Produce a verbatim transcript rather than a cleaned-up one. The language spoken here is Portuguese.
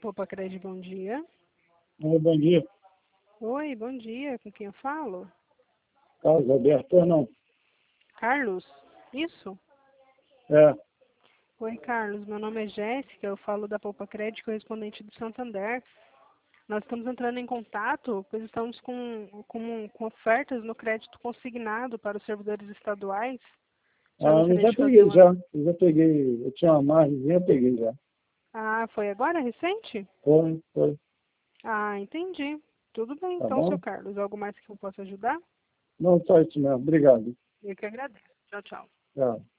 Poupa Cred, bom dia. Oi, bom dia. Oi, bom dia. Com quem eu falo? Carlos Alberto, não? Carlos? Isso? É. Oi, Carlos. Meu nome é Jéssica. Eu falo da Poupa Cred, correspondente do Santander. Nós estamos entrando em contato, pois estamos com, com, com ofertas no crédito consignado para os servidores estaduais. Já Ah, eu gostaria já de fazer peguei, uma... já. Eu já peguei. Eu tinha uma margem, eu peguei já. Ah, foi agora, recente? Foi, foi. Ah, entendi. Tudo bem, Tá então, seu bom? Carlos. Algo mais que eu possa ajudar? Não, só isso mesmo. Obrigado. Eu que agradeço. Tchau, tchau. Tchau.